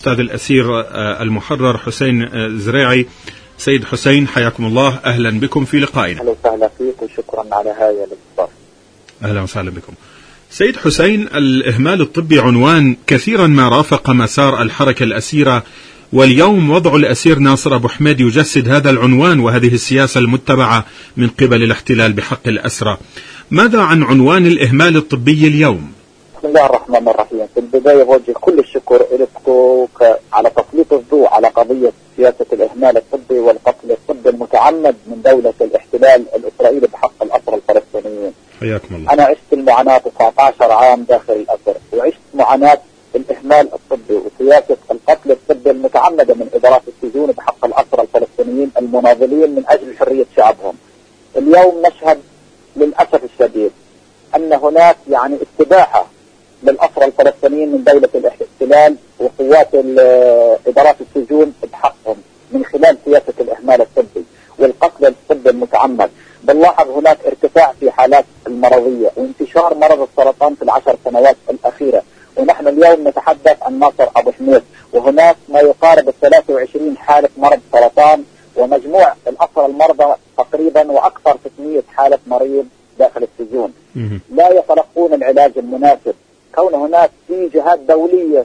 الأستاذ الأسير المحرر حسين زريعي. سيد حسين حياكم الله، أهلا بكم في لقائنا. أهلا وسهلا فيك وشكرا على هذا الاستضافة. أهلا وسهلا بكم. سيد حسين، الإهمال الطبي عنوان كثيرا ما رافق مسار الحركة الأسيرة، واليوم وضع الأسير ناصر أبو حميد يجسد هذا العنوان وهذه السياسة المتبعة من قبل الاحتلال بحق الأسرى. ماذا عن عنوان الإهمال الطبي اليوم؟ بسم الله الرحمن الرحيم. في البداية بوجه كل الشكر لكم على تسليط الضوء على قضية سياسة الإهمال الطبي والقتل الطبي المتعمد من دولة الاحتلال الإسرائيلي بحق الأسرى الفلسطينيين. حياكم الله. أنا عشت المعاناة 19 عام داخل الأسر، وعشت معاناة الإهمال الطبي وسياسة القتل الطبي المتعمدة من إدارات السجون بحق الأسرى الفلسطينيين المناضلين من أجل حرية شعبهم. اليوم نشهد للأسف الشديد أن هناك استباحة للأسرى الفلسطينيين من دولة الاحتلال وقوات إدارات السجون بحقهم من خلال سياسة الإهمال الطبي والقتل الطبي المتعمد. بنلاحظ هناك ارتفاع في حالات المرضية وانتشار مرض السرطان في ال10 سنوات الأخيرة، ونحن اليوم نتحدث عن ناصر أبو حميد، وهناك ما يقارب 23 حالة مرض سرطان، ومجموع الأسرى المرضى تقريبا وأكثر 600 حالة مريض داخل السجون لا يتلقون العلاج المناسب. كون هناك في جهات دولية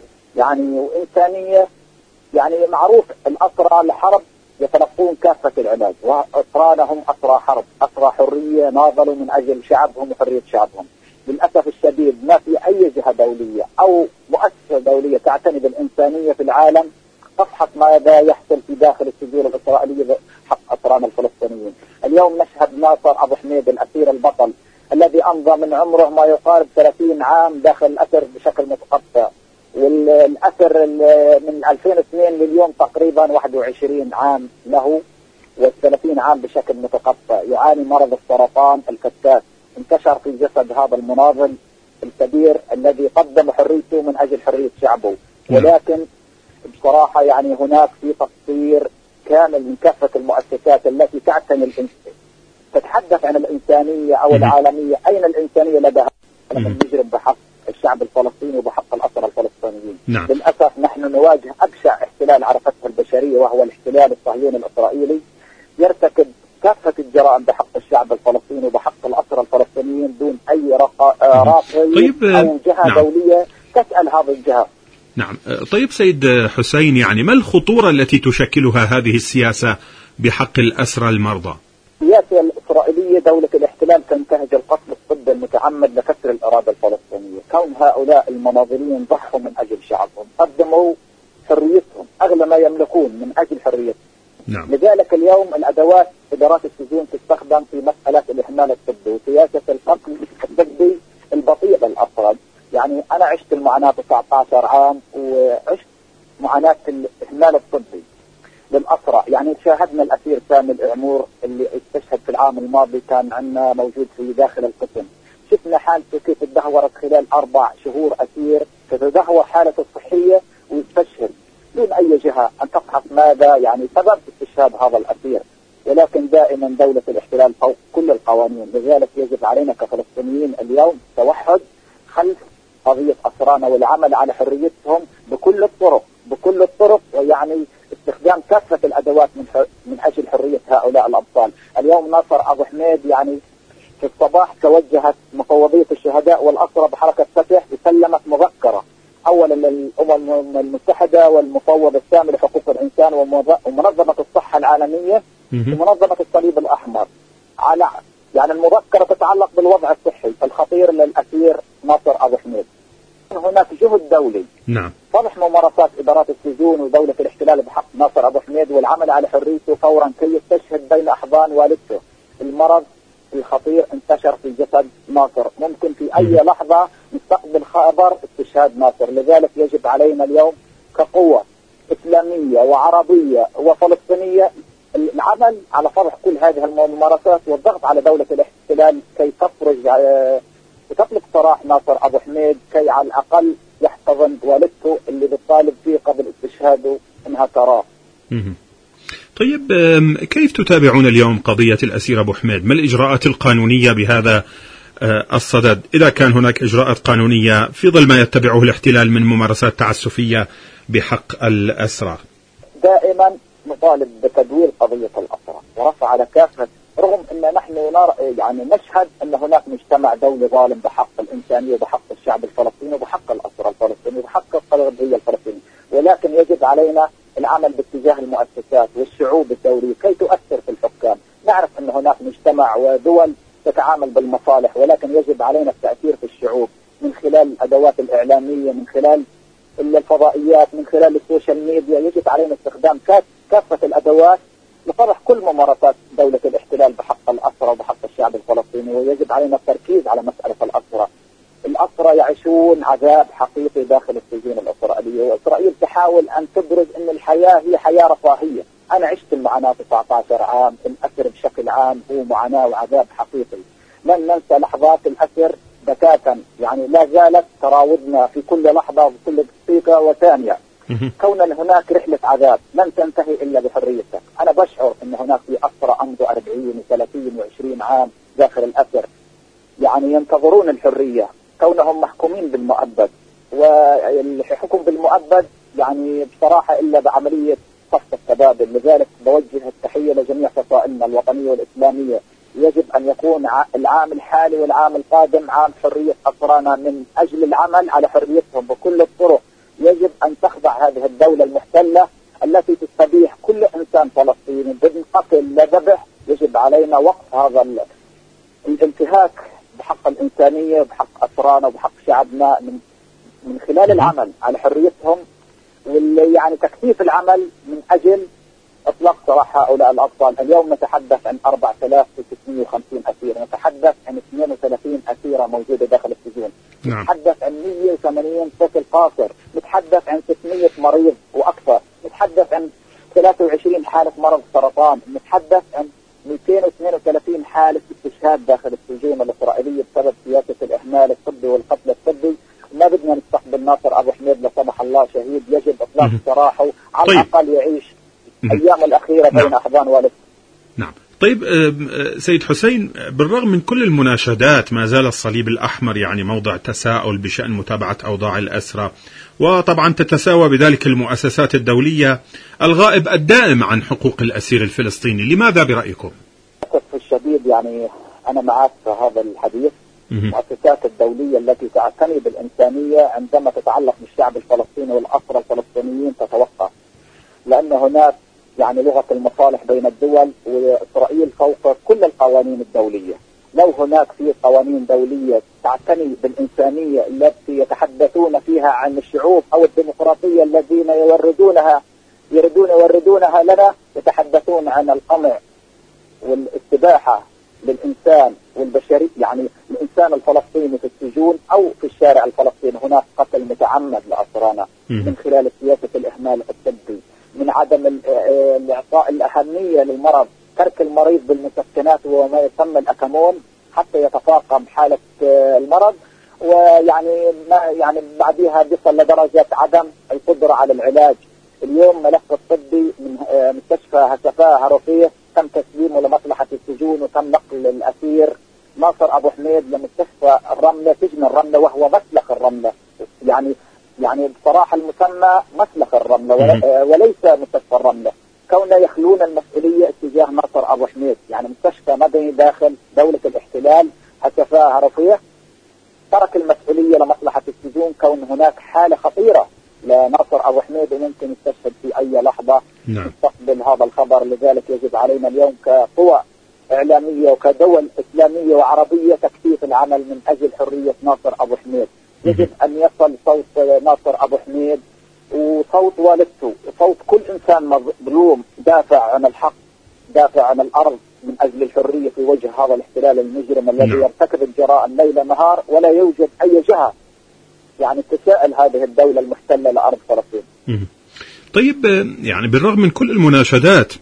وإنسانية معروف الأسرى الحرب يتلقون كافة العلاج، وأسرانا هم أسرى حرب، أسرى حرية ناضلوا من أجل شعبهم وحرية شعبهم. للأسف الشديد ما في أي جهة دولية أو مؤسسة دولية تعتني بالإنسانية في العالم تفحص ماذا يحصل في داخل السجون الإسرائيلية حق أسرانا الفلسطينيين. اليوم نشهد ناصر أبو حميد الأسير البطل الذي أمضى من عمره ما يقارب 30 عام داخل الأسر بشكل متقطع، والأسر من 2002 لليوم تقريبا 21 عام له، و30 عام بشكل متقطع يعاني مرض السرطان الفتاك انتشر في جسد هذا المناضل الكبير الذي قدم حريته من أجل حرية شعبه. ولكن بصراحة هناك في تقصير كامل من كافة المؤسسات التي تعتني تتحدث عن الإنسانية أو العالمية. أين الإنسانية لدى هذا المجرم بحق الشعب الفلسطيني وبحق الأسرى الفلسطينيين؟ للأسف نحن نواجه أبشع احتلال عرفتها البشرية، وهو الاحتلال الصهيوني الإسرائيلي يرتكب كافة الجرائم بحق الشعب الفلسطيني وبحق الأسرى الفلسطينيين دون أي راقي أو جهة دولية تسأل هذه الجهة. نعم. طيب سيد حسين، ما الخطورة التي تشكلها هذه السياسة بحق الأسرى المرضى؟ السياسة الإسرائيلية دولة الاحتلال تنتهج القتل الطبي المتعمد لكسر الإرادة الفلسطينية. كون هؤلاء المناضلين ضحوا من أجل شعبهم، قدموا حريتهم أغلى ما يملكون من أجل حريتهم. لذلك اليوم الأدوات إدارات السجون تستخدم في مسألة الإهمال الطبي وسياسة القتل الطبي البطيء للأسرى. أنا عشت المعاناة 19 عام وعشت معاناة الإهمال الطبي للأسرى. شاهدنا الأسير سامي العمور اللي استشهد في العام الماضي، كان عندنا موجود في داخل القسم. شفنا حالته كيف تدهورت خلال 4 شهور أسير، تتدهور حالته الصحية ويستشهد دون أي جهة أن تفحص ماذا سبب استشهاد هذا الأسير. ولكن دائما دولة الاحتلال فوق كل القوانين. لذلك يجب علينا كفلسطينيين اليوم توحد خلف قضية أسرانا والعمل على حريتهم بكل الطرق استخدام كافة الأدوات من أجل حرية هؤلاء الأبطال. اليوم ناصر أبو حميد في الصباح توجهت مفوضية الشهداء والأسرى بحركة فتح وسلمت مذكرة أولا للأمم المتحدة والمفوض السامي لحقوق الإنسان ومنظمة الصحة العالمية ومنظمة الصليب الأحمر على المذكرة تتعلق بالوضع الصحي الخطير للأسير ناصر أبو حميد. هناك جهد دولي صلح ممارسات إدارات السجون ودولة الاحتلال بحق ناصر أبو حميد والعمل على حريته فورا كي يستشهد بين أحضان والدته. المرض الخطير انتشر في جسد ناصر، ممكن في أي لحظة نستقبل خبر استشهاد ناصر. لذلك يجب علينا اليوم كقوة إسلامية وعربية وفلسطينية العمل على فضح كل هذه الممارسات والضغط على دولة الاحتلال كي تفرج وتطلق سراح ناصر أبو حميد كي على الأقل يحتضن والدته اللي بتطالب فيه قبل استشهاده انها تراه. طيب كيف تتابعون اليوم قضية الأسير أبو حميد؟ ما الإجراءات القانونية بهذا الصدد إذا كان هناك إجراءات قانونية في ظل ما يتبعه الاحتلال من ممارسات تعسفية بحق الأسرى؟ دائما نطالب بتدوير قضية الأسرى ورفع على كافة، رغم أن نحن يعني نشهد أن هناك مجتمع دولي ظالم بحق الإنسانية وبحق الشعب الفلسطيني وبحق الأسرى الفلسطيني وبحق القضية الفلسطينية، ولكن يجب علينا العمل باتجاه المؤسسات والشعوب الدولية كي تؤثر في الحكام. نعرف أن هناك مجتمع ودول تتعامل بالمصالح، ولكن يجب علينا التأثير في الشعوب من خلال الأدوات الإعلامية، من خلال الفضائيات، من خلال السوشيال ميديا. يجب علينا استخدام كافة الأدوات لطرح كل ممارسات دولة الاحتلال بحق الأسرى وبحق الشعب الفلسطيني، ويجب علينا التركيز على مسألة الأسرى. الأسرى يعيشون عذاب حقيقي داخل السجون الإسرائيلية، وإسرائيل تحاول أن تبرز أن الحياة هي حياة رفاهية. أنا عشت المعاناة 19 عام، الأسر بشكل عام هو معاناة وعذاب حقيقي. لن ننسى لحظات الأسر بتاتا، يعني لا زالت تراودنا في كل لحظة وكل دقيقة وثانية. كون هناك رحلة عذاب لن تنتهي إلا بحريتك. أنا بشعر أن هناك في أسرى أمضوا 40 و30 و20 عام داخل الأسر، يعني ينتظرون الحرية كونهم محكومين بالمؤبد، والحكم بالمؤبد يعني بصراحة إلا بعملية صف التبادل. لذلك بوجه التحية لجميع فصائلنا الوطنية والإسلامية. يجب أن يكون العام الحالي والعام القادم عام حرية أسرانا من أجل العمل على حريتهم بكل الطرق. يجب أن تخضع هذه الدولة المحتلة التي تستبيح كل إنسان فلسطيني بدون قتل لا ذبح. يجب علينا وقف هذا الانتهاك بحق الإنسانية وبحق أسرانا وبحق شعبنا من خلال العمل على حريتهم، يعني تكثيف العمل من أجل إطلاق سراح هؤلاء الأطفال. اليوم نتحدث عن 4650 أسير، نتحدث عن 32 أسيرة موجودة داخل السجون، نتحدث عن 180 طفل قاصر، نتحدث عن 600 مريض وأكثر، نتحدث عن 23 حالة مرض سرطان، نتحدث عن 232 حالة استشهاد داخل السجون الإسرائيلية بسبب سياسة الإهمال الطبي والقتل الطبي. ما بدنا نستقبل ناصر أبو حميد لا سمح الله شهيد، يجب إطلاق سراحه على الأقل يعيش أيام الأخيرة بين أحضان والده. نعم. طيب سيد حسين، بالرغم من كل المناشدات ما زال الصليب الأحمر يعني موضع تساؤل بشأن متابعة أوضاع الأسرى، وطبعا تتساوى بذلك المؤسسات الدولية الغائب الدائم عن حقوق الأسير الفلسطيني. لماذا برأيكم؟ للأسف الشديد يعني أنا معك في هذا الحديث. المؤسسات الدولية التي تعتني بالإنسانية عندما تتعلق بالشعب الفلسطيني والأسرى الفلسطينيين تتوقف، لأن هناك يعني لغة المصالح بين الدول، وإسرائيل فوق كل القوانين الدولية. لو هناك في قوانين دولية تعتني بالإنسانية التي يتحدثون فيها عن الشعوب أو الديمقراطية الذين يوردونها لنا، يتحدثون عن القمع والاستباحة للإنسان والبشري، يعني الإنسان الفلسطيني في السجون أو في الشارع الفلسطيني. هناك قتل متعمد لأسرانا من خلال سياسة الإهمال الطبي، من عدم الإعطاء الأهمية للمرض، ترك المريض بالمسكنات وما يسمى الأكامون حتى يتفاقم حالة المرض، ويعني يعني بعدها بيصل لدرجة عدم القدرة على العلاج. اليوم ملف الطبي من مستشفى هسفاء هروفيه تم تسليمه لمصلحة السجون، وتم نقل الأسير ناصر أبو حميد لمستشفى الرملة، سجن الرملة، وهو مسلخ الرملة. يعني بصراحة المسمى مسلخ الرملة وليس مستشفى الرملة، كونه يخلون المسؤولية اتجاه ناصر أبو حميد، يعني مستشفى مدني داخل دولة الاحتلال هسفاء هروفيه. ترك المسؤولية لمصلحة السجون، كون هناك حالة خطيرة لناصر أبو حميد وممكن يستشهد في أي لحظة تستقبل هذا الخبر. لذلك يجب علينا اليوم كقوى إعلامية وكدول إسلامية وعربية تكثيف العمل من أجل حرية ناصر أبو حميد. يجب أن يصل صوت ناصر أبو حميد وصوت والدته وصوت كل إنسان مظلوم دافع عن الحق، دافع عن الأرض من أجل الحرية في وجه هذا الاحتلال المجرم الذي يرتكب الجرائم ليل نهار ولا يوجد أي جهة يعني تساءل هذه الدولة المحتلة لأرض فلسطين. طيب يعني بالرغم من كل المناشدات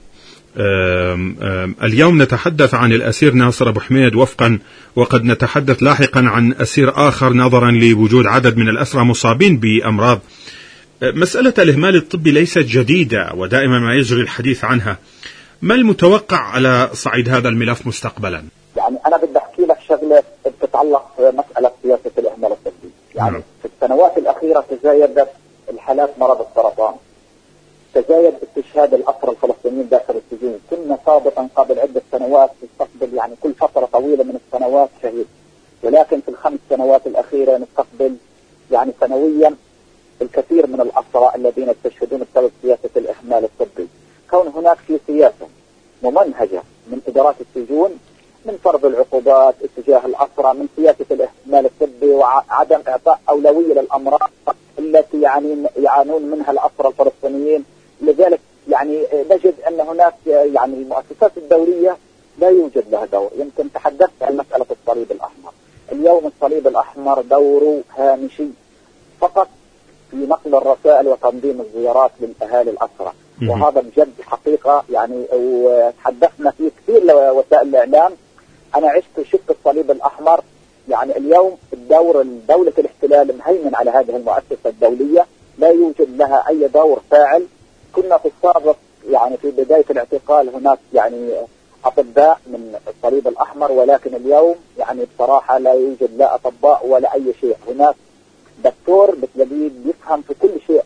اليوم نتحدث عن الأسير ناصر أبو حميد وقد نتحدث لاحقا عن أسير آخر نظرا لوجود عدد من الأسرى مصابين بأمراض. مسألة الإهمال الطبي ليست جديدة ودائما ما يجري الحديث عنها. ما المتوقع على صعيد هذا الملف مستقبلا؟ يعني أنا بدي أحكي لك شغلة تتعلق بمسألة سياسة الإهمال الطبي. يعني في السنوات الأخيرة تزايدت الحالات مرض السرطان، تزايد استشهاد الأسرى الفلسطينيين داخل السجون. كنا سابقا قبل عدة سنوات نستقبل يعني كل فترة طويلة من السنوات شهيد، ولكن في ال5 سنوات الأخيرة نستقبل يعني سنويا الكثير من الأسرى الذين يستشهدون بسبب سياسة الإهمال الطبي. كون هناك في سياسة ممنهجة من إدارات السجون من فرض العقوبات اتجاه الأسرى، من سياسة الإهمال الطبي وعدم إعطاء أولوية للأمراض التي يعني يعانون منها الأسرى الفلسطينيين. لذلك يعني نجد أن هناك يعني المؤسسات الدولية لا يوجد لها دور. يمكن تحدثت عن مسألة الصليب الأحمر. اليوم الصليب الأحمر دوره هامشي فقط في نقل الرسائل وتنظيم الزيارات للأهالي الأسرى، وهذا بجد حقيقة يعني. وتحدثنا فيه كثير لوسائل الإعلام. أنا عشت وشفت الصليب الأحمر. يعني اليوم دولة الاحتلال مهيمن على هذه المؤسسة الدولية، لا يوجد لها أي دور فاعل. كنا في السابق يعني في بداية الاعتقال هناك يعني أطباء من الصليب الأحمر، ولكن اليوم يعني بصراحة لا يوجد لا أطباء ولا أي شيء. هناك دكتور بتلاقيه بيفهم في كل شيء،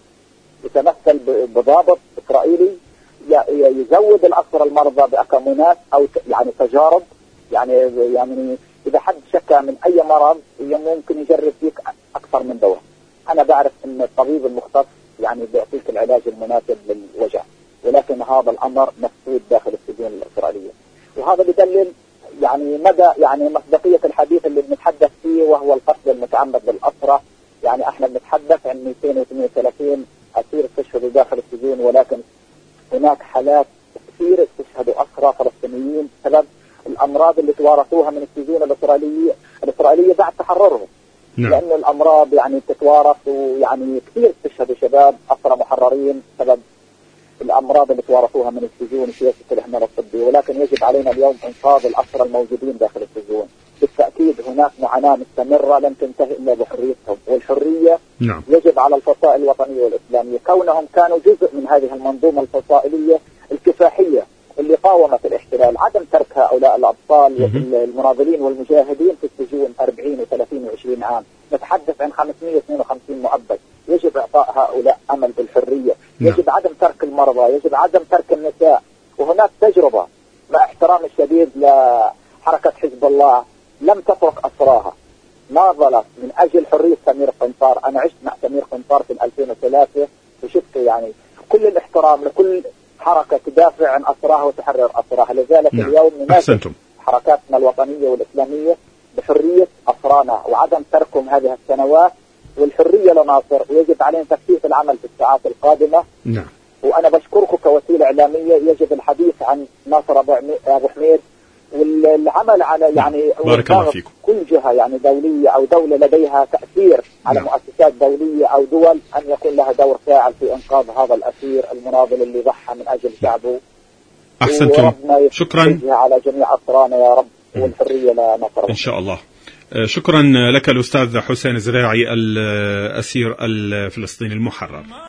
يتمثل بضابط إسرائيلي يزود الأسرى المرضى بأكمونات أو يعني تجارب. يعني إذا حد شكى من أي مرض ممكن يجرب فيك أكثر من دواء. أنا بعرف أن الطبيب المختص يعني بيعطيك العلاج المناسب للوجع، ولكن هذا الأمر مفقود داخل السجون الإسرائيلية. وهذا بدلل يعني مدى يعني مصداقية الحديث اللي بنتحدث فيه، وهو القتل المتعمد للأسرى. يعني احنا بنتحدث عن 238 أسير استشهدوا داخل السجون، ولكن هناك حالات كثير استشهدوا أسرى فلسطينيين بسبب الأمراض اللي توارثوها من السجون الإسرائيلية بعد تحررهم. لأن الأمراض يعني تتوارث، ويعني كثير استشهدوا شباب أسرى محررين بسبب الأمراض اللي توارثوها من السجون سياسة الإهمال الطبي. ولكن يجب علينا اليوم إنقاذ الأسرى الموجودين داخل السجون. بالتأكيد هناك معاناة مستمرة لن تنتهي إلا بحريتهم، والحرية يجب على الفصائل الوطنية والإسلامية، كونهم كانوا جزء من هذه المنظومة الفصائلية الكفاحية اللي قاومت الاحتلال. عدم ترك هؤلاء الأبطال المناضلين والمجاهدين في السجون 40 و30 و20 عام. نتحدث عن 552 مؤبد. يجب إعطاء هؤلاء أمل بالحرية. يجب عدم ترك المرضى، يجب عدم ترك النساء. وهناك تجربة مع احترام الشديد لحركة حزب الله لم تترك أسراها، ناضلت من أجل حرية سمير قنطار. أنا عشت مع سمير قنطار في 2003 وشفت يعني كل الاحترام لكل حركة تدافع عن أسراها وتحرر أسراها. لذلك اليوم نناشد حركاتنا الوطنية والإسلامية بحرية أسرانا وعدم تركهم هذه السنوات، والحرية لناصر، ويجب علينا تكثيف العمل في الساعات القادمة. وأنا بشكركم كوسيلة إعلامية. يجب الحديث عن ناصر أبو حميد والعمل على يعني بارك الله فيكم. كل جهة يعني دولية أو دولة لديها تأثير على مؤسسات دولية أو دول أن يكون لها دور فاعل في إنقاذ هذا الأسير المناضل اللي ضحى من أجل شعبه. أحسنتم. شكرا على جميع أسرانا يا رب، والحرية لنصر إن شاء الله. شكرا لك الأستاذ حسين الزراعي الأسير الفلسطيني المحرر.